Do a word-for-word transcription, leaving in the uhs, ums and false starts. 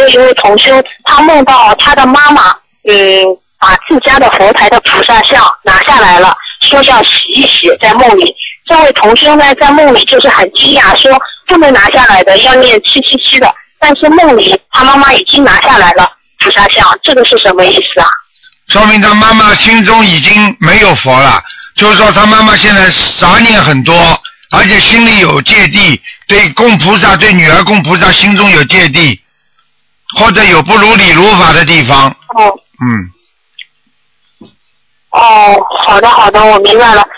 有一位同修，他梦到他的妈妈，嗯，把自家的佛台的菩萨像拿下来了，说要洗一洗，在梦里。这位同修呢，在梦里就是很惊讶，说不能拿下来的，要念七七七的。但是梦里他妈妈已经拿下来了菩萨像，这个是什么意思啊？ 说明他妈妈心中已经没有佛了，就是说他妈妈现在杂念很多，而且心里有芥蒂，对供菩萨，对女儿供菩萨心中有芥蒂，或者有不如理如法的地方。 哦。 嗯。 哦，好的好的，我明白了。